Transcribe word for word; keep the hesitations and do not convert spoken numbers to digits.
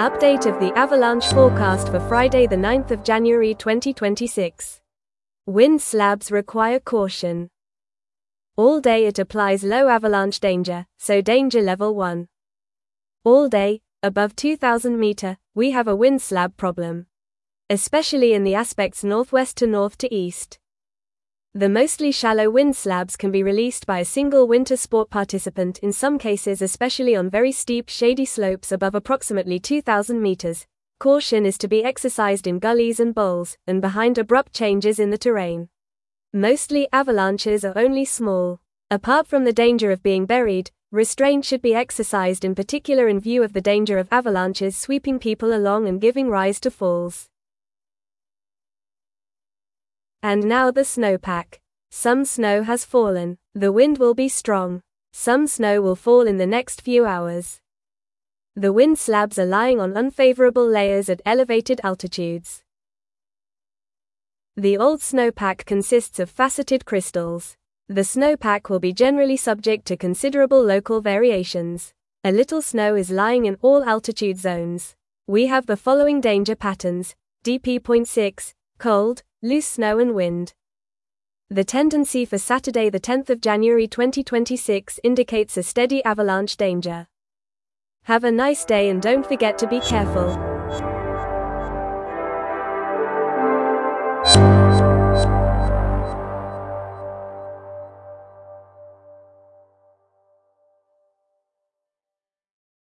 Update of the avalanche forecast for Friday the ninth of January twenty twenty-six. Wind slabs require caution. All day it applies low avalanche danger, so danger level one. All day, above two thousand meter, we have a wind slab problem. Especially in the aspects northwest to north to east. The mostly shallow wind slabs can be released by a single winter sport participant in some cases, especially on very steep shady slopes above approximately two thousand meters. Caution is to be exercised in gullies and bowls, and behind abrupt changes in the terrain. Mostly avalanches are only small. Apart from the danger of being buried, restraint should be exercised in particular in view of the danger of avalanches sweeping people along and giving rise to falls. And now the snowpack. Some snow has fallen. The wind will be strong. Some snow will fall in the next few hours. The wind slabs are lying on unfavorable layers at elevated altitudes. The old snowpack consists of faceted crystals. The snowpack will be generally subject to considerable local variations. A little snow is lying in all altitude zones. We have the following danger patterns: D P zero point six, cold, loose snow and wind. The tendency for Saturday the tenth of January twenty twenty-six indicates a steady avalanche danger. Have a nice day and don't forget to be careful.